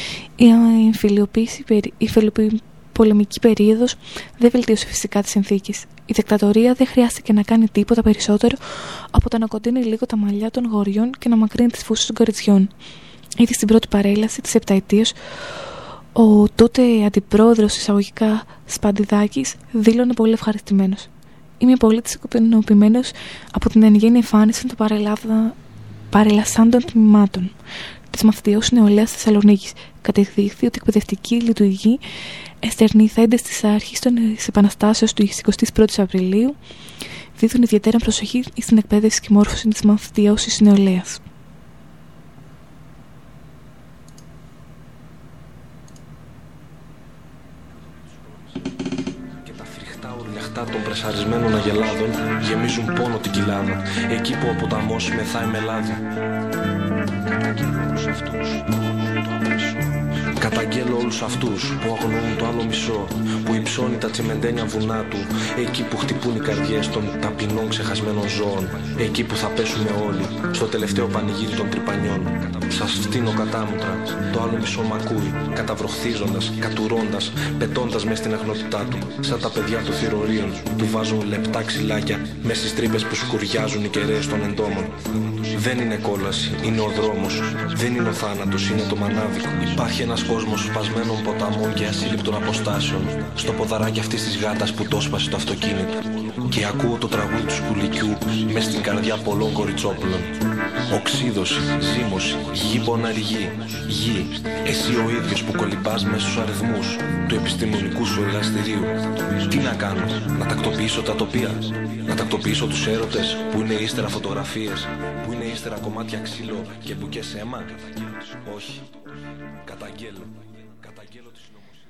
Η πολεμική περίοδος δεν βελτίωσε φυσικά τις συνθήκες. Η δικτατορία δεν χρειάστηκε να κάνει τίποτα περισσότερο από το να κοντίνει λίγο τα μαλλιά των γοριών και να μακρύνει τις φούσες των κοριτσιών. Ήδη στην πρώτη παρέλαση της επταετίας, ο τότε αντιπρόεδρος εισαγωγικά Σπαντιδάκης δήλωνε πολύ ευχαριστημένος. Είμαι πολίτης ικανοποιημένος από την εν γέννη εμφάνιση των παρελασσάντων τμήματων της μαθητείας νεολαίας Θεσσαλονίκης. Κατεδείχθη ότι η εκπαιδευτική λειτουργεί εστερνηθέντες στις αρχές της επαναστάσεως του 21ης Απριλίου δίδουν ιδιαίτερα προσοχή στην εκπαίδευση και μόρφωση της μαθητείας της νεολαίας. Των πρεσαρισμένων αγελάδων γεμίζουν πόνο την κοιλάδα, εκεί που ο ποταμός μεθάει με λάδι. Καταγγέλλω όλους αυτούς που αγνοούν το άλλο μισό, που υψώνει τα τσιμεντένια βουνά του, εκεί που χτυπούν οι καρδιές των ταπεινών ξεχασμένων ζώων, εκεί που θα πέσουμε όλοι, στο τελευταίο πανηγύρι των τρυπανιών. Σας φτύνω κατάμουτρα, το άλλο μισό μ' ακούει, καταβροχθίζοντας, κατουρώντας, πετώντας μες στην αγνότητά του, σαν τα παιδιά των θηρορίων, του βάζουν λεπτά ξυλάκια μες στις τρύπες που σκουριάζουν οι κεραίες των εντόμων. Δεν είναι κόλαση, είναι ο δρόμος, δεν είναι ο θάνατος, είναι το μανάβικο. Υπάρχει ένας κόσμος σπασμένων ποταμών και ασύλληπτων αποστάσεων, στο ποδαράκι αυτής της γάτας που το έσπασε το αυτοκίνητο. Και ακούω το τραγούδι του σκουλικιού μες στην καρδιά πολλών κοριτσόπουλων. Οξύδωση, ζύμωση, γη ποναργή, γη, εσύ ο ίδιος που κολυμπάς μέσα στους αριθμούς του επιστημονικού σου εργαστηρίου. Τι να κάνω, να τακτοποιήσω τα τοπία, να τακτοποιήσω τους έρωτες που είναι ύστερα φωτογραφίες, που είναι ύστερα κομμάτια ξύλο και μπουκές αίμα. Όχι, καταγγέλλω τη συνωμοσία.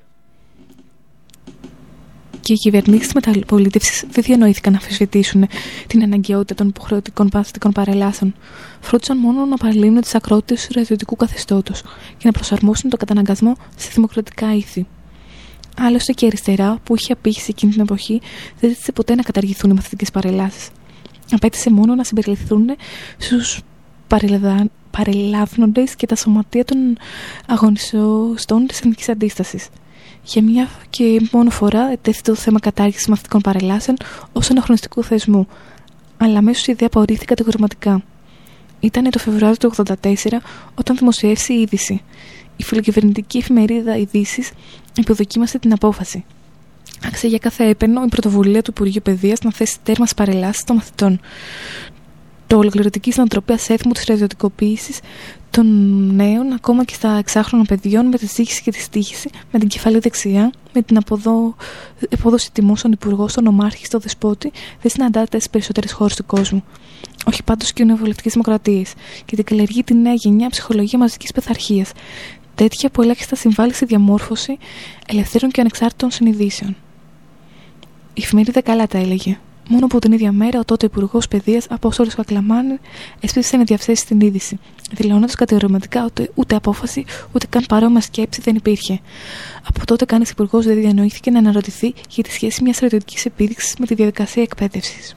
Και οι κυβερνήσεις της μεταπολίτευσης δεν διανοήθηκαν να αμφισβητήσουν την αναγκαιότητα των υποχρεωτικών παθητικών παρελάσεων. Φρόντισαν μόνο να παραλύνουν τις ακρότητες του στρατιωτικού καθεστώτος και να προσαρμόσουν τον καταναγκασμό σε δημοκρατικά ήθη. Άλλωστε και η αριστερά, που είχε απήχηση εκείνη την εποχή, δεν ζήτησε ποτέ να καταργηθούν οι μαθητικές παρελάσεις. Απέτησε μόνο να συμπεριληφθούν στους παρελάβνοντες και τα σωματεία των αγωνιστών της εθνικής αντίστασης. Για μια και μόνο φορά ετέθη το θέμα κατάργησης μαθητικών παρελάσεων ως αναχρονιστικού θεσμού, αλλά αμέσως η ιδέα απορρίφθηκε κατηγορηματικά. Ήταν το Φεβρουάριο του 1984 όταν δημοσιεύσει η είδηση. Η φιλοκυβερνητική εφημερίδα Ειδήσεις υποδοκίμασε την απόφαση. Άξιζε για κάθε έπαινο η πρωτοβουλία του Υπουργείου Παιδείας να θέσει τέρμα στις παρελάσεις των μαθητών. Το ολοκληρωτική νοοτροπία έθιμου της στρατιωτικοποίησης των νέων, ακόμα και στα εξάχρονα παιδιών, με τη σύγχυση και τη στοίχηση, με την κεφαλή δεξιά, με την απόδοση τιμών στον υπουργό, στον ομάρχη, στον δεσπότη, δεν συναντάται στις περισσότερες χώρες του κόσμου. Όχι πάντως και κοινοβουλευτικές δημοκρατίες, και την καλλιεργεί τη νέα γενιά ψυχολογία μαζικής πειθαρχίας, τέτοια που ελάχιστα συμβάλλει στη διαμόρφωση ελευθέρων και ανεξάρτητων συνειδήσεων. Η εφημερίδα καλά τα έλεγε. Μόνο από την ίδια μέρα, ο τότε Υπουργός Παιδείας, Απόστολος Κακλαμάνη, έσπευσε να διαψεύσει την είδηση, δηλώνοντας κατηγορηματικά ότι ούτε απόφαση, ούτε καν παρόμοια σκέψη δεν υπήρχε. Από τότε, κανείς υπουργός δεν διανοήθηκε να αναρωτηθεί για τη σχέση μιας στρατιωτικής επίδειξης με τη διαδικασία εκπαίδευσης.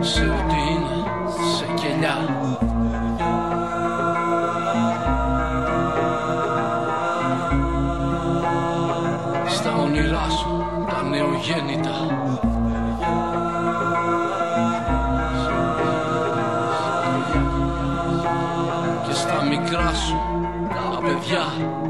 σε ό,τι είναι, σε κελιά. Στα όνειρά σου, τα νεογέννητα. Και στα μικρά σου, τα παιδιά.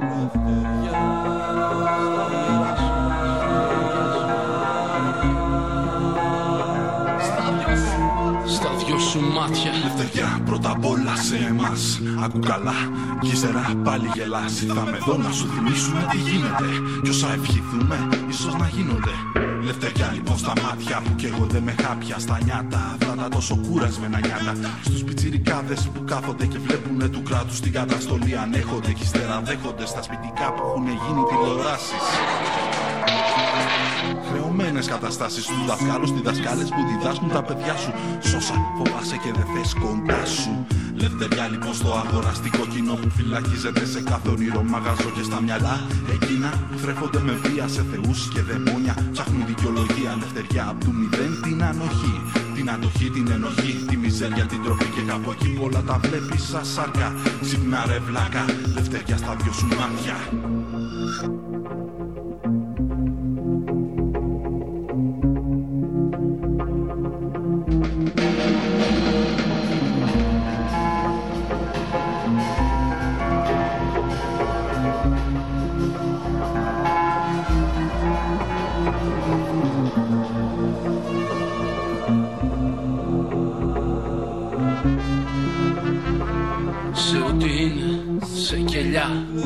Στα δυο σου μάτια. Λευτεριά πρώτα απ' όλα σε εμάς. Άκου καλά κι ύστερα πάλι γελάς. Ήρθαμε εδώ να σου θυμίσουμε τι γίνεται. Κι όσα ευχηθούμε ίσως να γίνονται. Λευτεριά λοιπόν στα μάτια που καίγονται με χάπια. Στα νιάτα, αυτά τα τόσο κουρασμένα νιάτα. Στους πιτσιρικάδες που κάθονται και βλέπουνε του κράτους την καταστολή. Ανέχονται κι ύστερα δέχονται στα σπιτικά που έχουν γίνει τηλεοράσεις. Χρεωμένες καταστάσεις του δασκάλου, στις δασκάλες που διδάσκουν τα παιδιά σου. Σώσα φοβάσαι και δεν θες κοντά σου. Λευτεριά λοιπόν στο αγοραστικό κοινό που φυλακίζεται σε κάθε όνειρο μαγαζό και στα μυαλά. Εκείνα που θρέφονται με βία σε θεούς και δαιμόνια. Ψάχνουν δικαιολογία. Λευτεριά απ' του μηδέν την ανοχή. Την αντοχή, την ενοχή, τη μιζέρια, την τροφή. Και κάπου εκεί όλα τα βλέπεις σαν σάρκα. Ξυπνά ρε βλάκα, λευτεριά στα δυο σου μάτια. Σε ό,τι είναι, σε κελιά.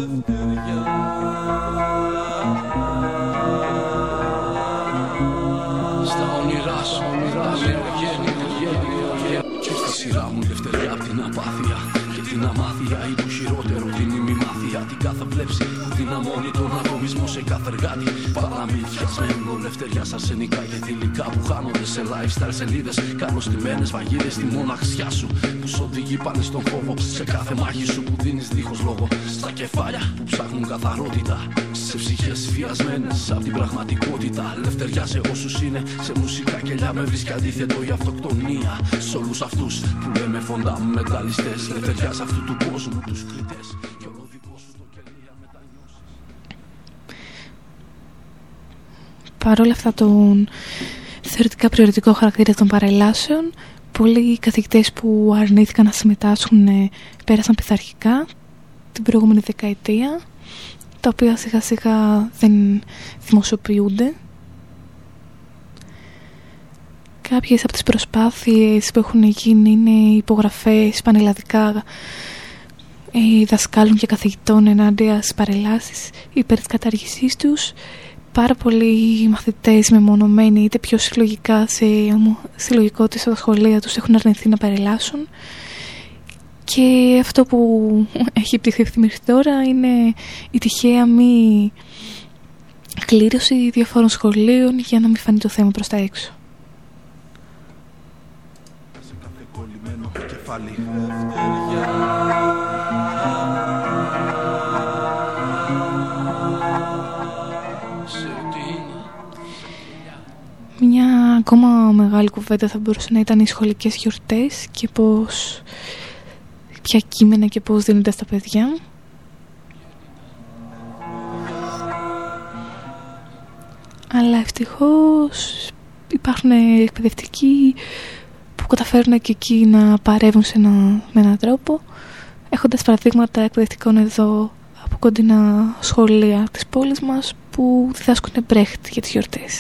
Στα όνειρά σου, τα νεογέννητα. Και στη σειρά μου λευτεριά απ' την απάθεια και την αμάθεια ή το χειρότερο την ημιμάθεια. Την κάθε βλέψη που δυναμώνει τον ατομισμό σε κάθε εργάτη. Παραμύθια σμένω λευτεριά σαν αρσενικά και θηλυκά που χάνονται σε lifestyle σελίδες. Καλοστημένες βαγίδες στη μοναξιά σου που σ' οδηγεί πάνε στον φόβο. Σε κάθε μάχη σου που δίνεις δίχως λόγο. Στα κεφάλια που ψάχνουν καθαρότητα. Σε ψυχές φιασμένες απ' την πραγματικότητα. Λευτεριά σε όσους είναι σε μουσικά κελιά. Με βρίσκει αντίθετο η αυτοκτονία. Σ' όλους αυτούς που λέμε φονταμεταλιστές. Λευτεριά σε αυτού του κόσμου τους κριτές. Και όλο δικό σου το κελία μετανιώσεις. Παρ' όλα αυτά τον θεωρητικά προαιρετικό χαρακτήρα των παρελάσεων, πολλοί καθηγητές που αρνήθηκαν να συμμετάσχουν πέρασαν πειθαρχικά την προηγούμενη δεκαετία, τα οποία σιγά σιγά δεν δημοσιοποιούνται. Κάποιες από τις προσπάθειες που έχουν γίνει είναι υπογραφές πανελλαδικά δασκάλων και καθηγητών ενάντια στις παρελάσεις υπέρ της κατάργησής τους. Πάρα πολλοί μαθητές μεμονωμένοι, είτε πιο συλλογικά σε συλλογικότητες στα σχολεία τους, έχουν αρνηθεί να παρελάσουν. Και αυτό που έχει επιτευχθεί μέχρι τώρα είναι η τυχαία μη κλήρωση διαφόρων σχολείων για να μην φανεί το θέμα προς τα έξω. Σε κάθε κολλημένο κεφάλι. Μια ακόμα μεγάλη κουβέντα θα μπορούσε να ήταν οι σχολικές γιορτές και ποια κείμενα και πώς δίνονται στα παιδιά. Αλλά ευτυχώς υπάρχουν εκπαιδευτικοί που καταφέρουν και εκεί να παρεύουν με έναν τρόπο, έχοντας παραδείγματα εκπαιδευτικών εδώ από κοντινά σχολεία της πόλης μας που διδάσκουν Μπρέχτ για τις γιορτές.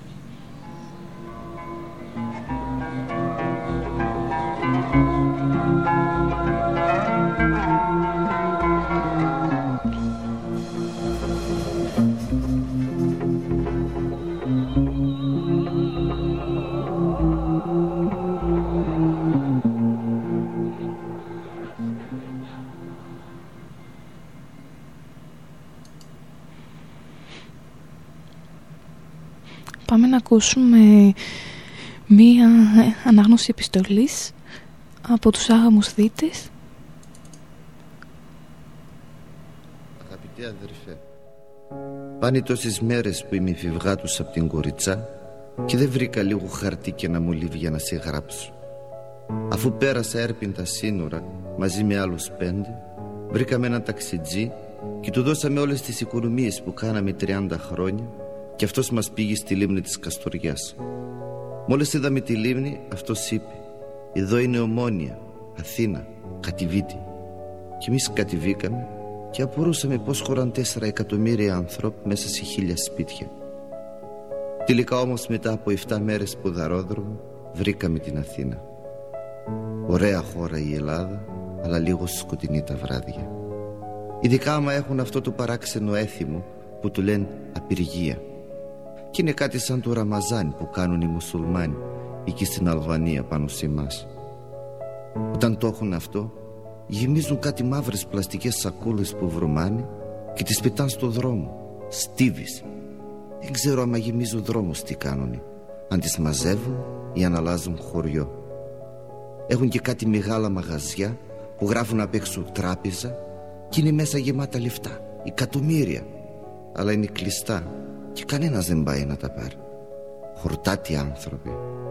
Πάμε να ακούσουμε μία ανάγνωση επιστολής από τους άγαμους δίτες. Αγαπητέ αδερφέ, πάνε τόσες μέρες που είμαι φευγάτους από την Κοριτσά και δεν βρήκα λίγο χαρτί και ένα μολύβι για να σε γράψω. Αφού πέρασα έρπιντα σύνορα μαζί με άλλους 5, βρήκαμε έναν ταξιτζή και του δώσαμε όλες τις οικονομίες που κάναμε 30 χρόνια και αυτός μας πήγε στη λίμνη της Καστοριάς. Μόλις είδαμε τη λίμνη, αυτός είπε: εδώ είναι Ομόνια, Αθήνα, κατηβήτη. Και εμείς κατηβήκαμε και απορούσαμε πως χωράν 4 εκατομμύρια ανθρώποι μέσα σε 1000 σπίτια. Τελικά όμως μετά από 7 μέρες σπουδαρόδρομο βρήκαμε την Αθήνα. Ωραία χώρα η Ελλάδα, αλλά λίγο σκοτεινή τα βράδια. Ειδικά άμα έχουν αυτό το παράξενο έθιμο που του λένε απεργία. Και είναι κάτι σαν το Ραμαζάν που κάνουν οι μουσουλμάνοι εκεί στην Αλβανία πάνω σε εμάς. Όταν το έχουν αυτό, γεμίζουν κάτι μαύρες πλαστικές σακούλες που βρωμάνε και τις πετάνε στο δρόμο. Στίβεις. Δεν ξέρω άμα γεμίζουν δρόμους τι κάνουνε, αν τις μαζεύουν ή αν αλλάζουν χωριό. Έχουν και κάτι μεγάλα μαγαζιά που γράφουν απ' έξω τράπεζα και είναι μέσα γεμάτα λεφτά, εκατομμύρια, αλλά είναι κλειστά και κανένας δεν πάει να τα πάρει. Χορτάτοι άνθρωποι.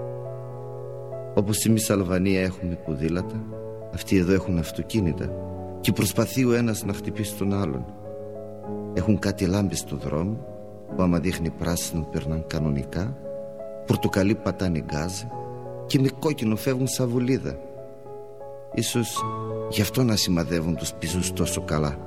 Όπως εμείς Αλβανία έχουμε ποδήλατα, αυτοί εδώ έχουν αυτοκίνητα και προσπαθεί ο ένας να χτυπήσει τον άλλον. Έχουν κάτι λάμπες στο δρόμο που άμα δείχνει πράσινο περνάνε κανονικά, πορτοκαλί πατάνε γκάζι και με κόκκινο φεύγουν σαν βουλίδα. Ίσως γι' αυτό να σημαδεύουν τους πεζούς τόσο καλά.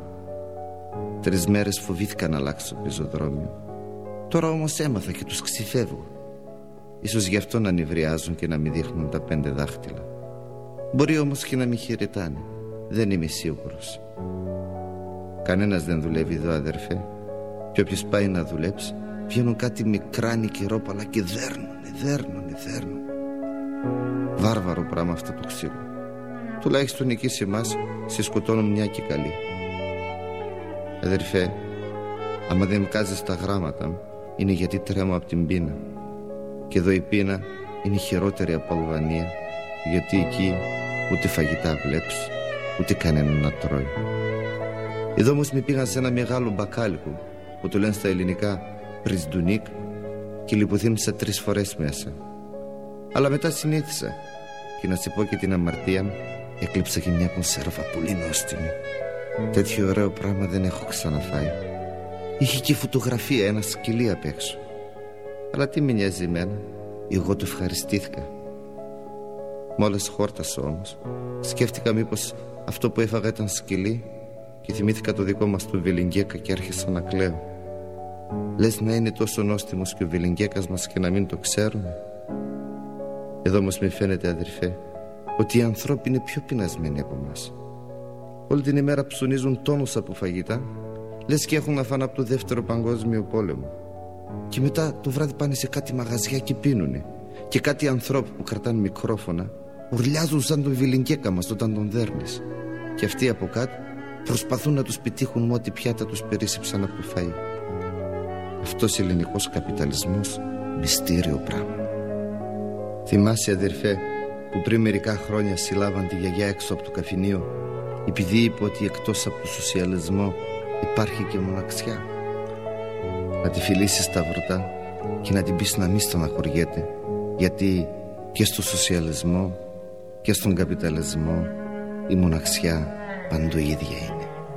3 μέρες φοβήθηκα να αλλάξω πεζοδρόμιο. Τώρα όμως έμαθα και τους ξυφεύγω. Ίσως γι' αυτό να νευριάζουν και να μην δείχνουν τα 5 δάχτυλα. Μπορεί όμως και να μην χαιρετάνε. Δεν είμαι σίγουρος. Κανένας δεν δουλεύει εδώ, αδερφέ. Και όποιος πάει να δουλέψει, βγαίνουν κάτι μικρά νικηρόπαλα και δέρνουνε. Βάρβαρο πράγμα αυτό το ξύλο. Τουλάχιστον εκεί σε εμάς σε σκοτώνουν μια και καλή. Αδερφέ, άμα δεν βγάζεις τα γράμματα μου, είναι γιατί τρέμω από την πείνα. Και εδώ η πείνα είναι χειρότερη από Αλβανία, γιατί εκεί ούτε φαγητά βλέπεις, ούτε κανέναν να τρώει. Εδώ όμως με πήγαν σε ένα μεγάλο μπακάλικο που το λένε στα ελληνικά Πρισντουνίκ και λιποθύμησα 3 φορές μέσα. Αλλά μετά συνήθισα και να σε πω και την αμαρτία μου, έκλειψα και μια κονσέρβα πολύ νόστιμη. Τέτοιο ωραίο πράγμα δεν έχω ξαναφάει. Είχε και φωτογραφία, ένα σκυλί απ' έξω. Αλλά τι με νοιάζει εμένα, εγώ το ευχαριστήθηκα. Μόλις χόρτασα όμως, σκέφτηκα μήπως αυτό που έφαγα ήταν σκυλί και θυμήθηκα το δικό μας το Βιλιγκέκα και άρχισα να κλαίω. Λες να είναι τόσο νόστιμος και ο Βιλιγκέκας μας και να μην το ξέρουμε. Εδώ όμως με φαίνεται, αδερφέ, ότι οι ανθρώποι είναι πιο πεινασμένοι από μας. Όλη την ημέρα ψωνίζουν τόνους από φαγητά, λες και έχουν να φάνε από το 2ο Παγκόσμιο Πόλεμο. Και μετά το βράδυ πάνε σε κάτι μαγαζιά και πίνουνε. Και κάτι ανθρώποι που κρατάνε μικρόφωνα ουρλιάζουν σαν τον Βιλιγκέκα μας όταν τον δέρνεις. Και αυτοί από κάτω προσπαθούν να τους πετύχουν με ό,τι πιάτα τους περίσσεψαν από το φαΐ. Αυτός ελληνικός καπιταλισμός, μυστήριο πράγμα. Θυμάσαι, αδερφέ, που πριν μερικά χρόνια συλλάβαν τη γιαγιά έξω από το καφενείο επειδή είπε ότι εκτός από το σοσιαλισμό υπάρχει και μοναξιά. Να τη φιλήσεις στα βρωτά και να την πεις να μην στεναχωριέται, γιατί και στο σοσιαλισμό και στον καπιταλισμό η μοναξιά παντού ίδια είναι.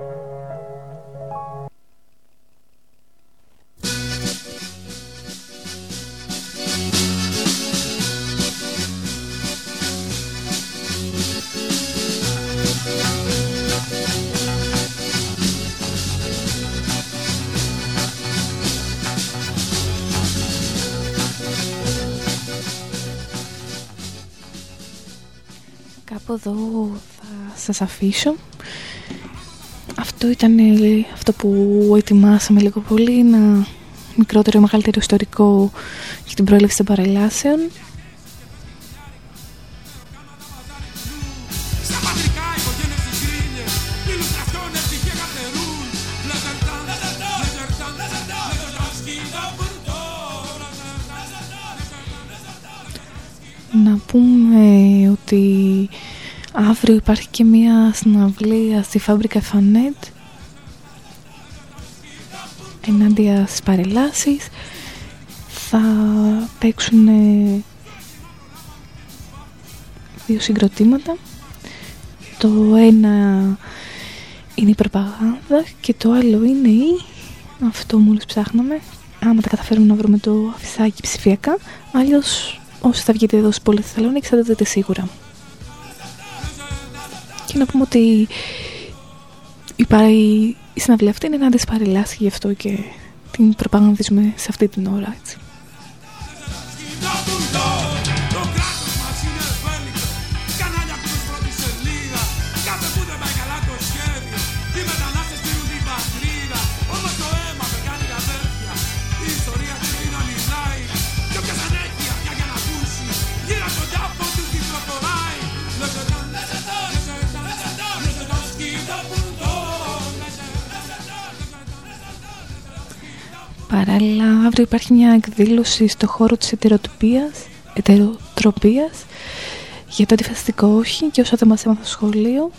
Κάπου εδώ θα σας αφήσω. Αυτό ήταν αυτό που ετοιμάσαμε λίγο πολύ, ένα μικρότερο ή μεγαλύτερο ιστορικό για την προέλευση των παρελάσεων. Να πούμε ότι αύριο υπάρχει και μια συναυλία στη Φάμπρικα Φανέτ ενάντια στις παρελάσεις. θα παίξουν δύο συγκροτήματα. Το ένα είναι η προπαγάνδα και το άλλο είναι αυτό μόλις ψάχναμε. Άμα τα καταφέρουμε να βρούμε το αφισάκι ψηφιακά, αλλιώς όσοι θα βγείτε εδώ στις πόλεις της Θεσσαλονίκης θα το δείτε σίγουρα. Και να πούμε ότι η συναυλία αυτή είναι ένα αντισπαρελάσσει, γι' αυτό και την προπαγανδίζουμε σε αυτή την ώρα, έτσι. Παράλληλα, αύριο υπάρχει μια εκδήλωση στο χώρο της ετεροτροπίας για το αντιφασιστικό όχι, και όσα δεν μας έμαθα στο σχολείο.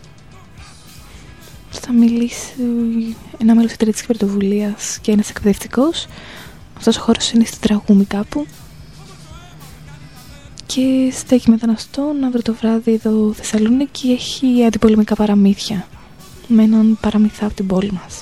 Θα μιλήσει ένα μέλος εταιρείας πρωτοβουλίας και ένας εκπαιδευτικός. Αυτός ο χώρος είναι στην Τραγούμη κάπου. Και στέκει μεταναστών. Αύριο το βράδυ εδώ Θεσσαλονίκη έχει αντιπολεμικά παραμύθια με έναν παραμυθά από την πόλη μας.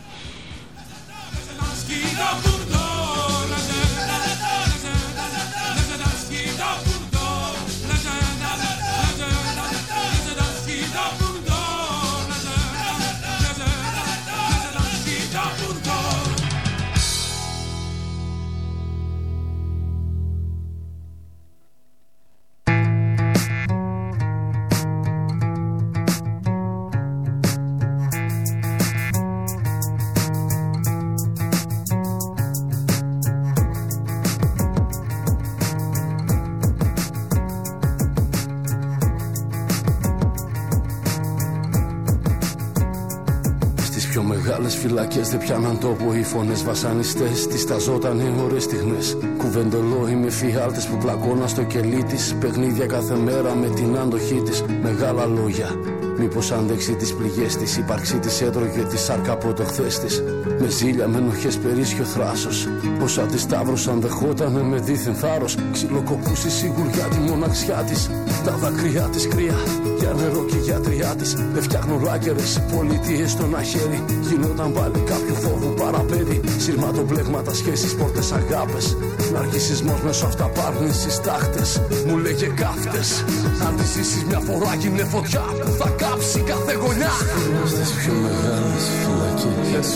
Φυλακές δεν πιάναν τόπο, οι φωνές βασανιστές τις ταζότανε ωραίες στιγμές. Κουβεντολόι με φιάλτες που πλακώναν στο κελί της. Παιχνίδια κάθε μέρα με την άντοχή της. Μεγάλα λόγια, μήπως αντέξει τις πληγές της. Η ύπαρξή της έτρωγε τη σάρκα από το χθες της. Με ζήλια, με ενοχές, περίσσιο θράσος. Πόσα της ταύρωσαν δεχότανε με δίθεν θάρρος. Ξυλοκοπούσε σίγουρ για τη μοναξιά της. Τα δάκρυά της κρύα, για νερό και γιατριά της. Δεν φτιάχνουν ράγκερες, πολιτείες στο ένα χέρι. Γινόταν πάλι κάποιο φόβο παραπέδι. Σειρματοπλέγματα, σχέσεις, πόρτες, αγάπες. Ναρκισσισμός μέσω αυταπάρνησης τάχτες. Μου λέγε κάφτες. Αν τη ζήσεις μια φορά γίνε φωτιά που θα κάψει κάθε γωνιά. Στις πιο μεγάλες φυλακές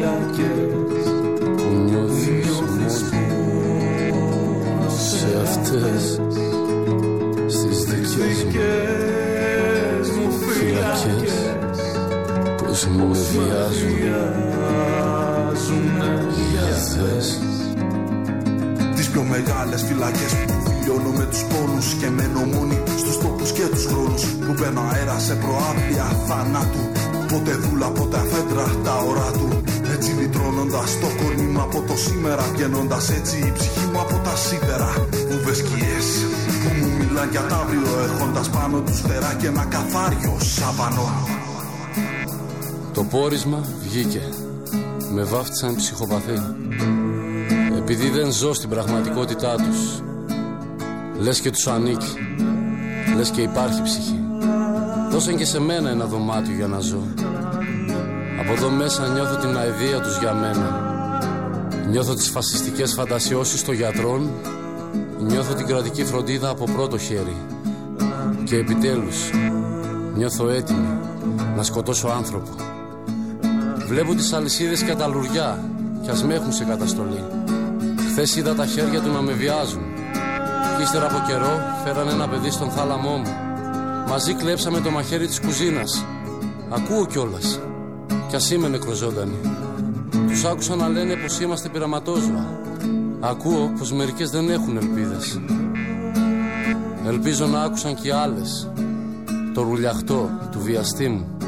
που νιώθεις μόνο σε αυτές. Στις δικές μου φυλακές πως μου βιάζουν οι αδές. Τις πιο μεγάλες φυλακές που φιλιώνω με τους πόνους και μένω μόνοι στους τόπους και τους χρόνους που παίρνω αέρα σε προάπλια θανάτου. Πότε δούλα, πότε αφέντρα τα ωρά του. Έτσι λυτρώνοντας το κορμί μου από το σήμερα, βγαίνοντας έτσι η ψυχή μου από τα σίδερα. Βουβές σκιές που μου μιλάν για τ' αύριο, έχοντας πάνω τους φτερά και ένα καθάριο σάβανο. Το πόρισμα βγήκε. Με βάφτισαν ψυχοπαθή. Επειδή δεν ζω στην πραγματικότητά τους. Λες και τους ανήκει. Λες και υπάρχει ψυχή. Δώσαν και σε μένα ένα δωμάτιο για να ζω. Από εδώ μέσα νιώθω την αηδία τους για μένα. Νιώθω τις φασιστικές φαντασιώσεις των γιατρών. Νιώθω την κρατική φροντίδα από πρώτο χέρι. Και επιτέλους νιώθω έτοιμη να σκοτώσω άνθρωπο. Βλέπω τις αλυσίδες και τα λουριά κι ας με έχουν σε καταστολή. Χθες είδα τα χέρια του να με βιάζουν. Κι ύστερα από καιρό φέρανε ένα παιδί στον θάλαμό μου. Μαζί κλέψαμε το μαχαίρι της κουζίνας. Ακούω κιόλας, κι ας είμαι νεκροζώντανη. Τους άκουσα να λένε πως είμαστε πειραματόζωα. Ακούω πως μερικές δεν έχουν ελπίδες. Ελπίζω να άκουσαν κι άλλες το ρουλιαχτό του βιαστή μου.